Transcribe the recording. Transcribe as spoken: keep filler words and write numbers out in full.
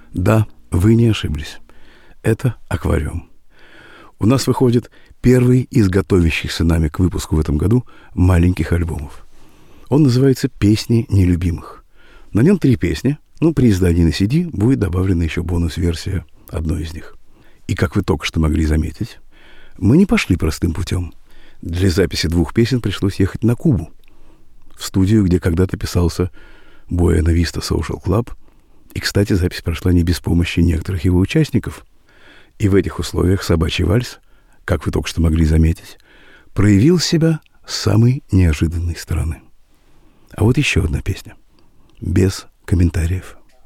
Да, вы не ошиблись. Это аквариум. У нас выходит первый из готовящихся нами к выпуску в этом году маленьких альбомов. Он называется «Песни нелюбимых». На нем три песни, ну, при издании на си ди будет добавлена еще бонус-версия одной из них. И, как вы только что могли заметить, мы не пошли простым путем. Для записи двух песен пришлось ехать на Кубу, в студию, где когда-то писался Buena Vista Social Club. И, кстати, запись прошла не без помощи некоторых его участников. И в этих условиях «Собачий вальс», как вы только что могли заметить, проявил себя с самой неожиданной стороны. А вот еще одна песня. Без комментариев.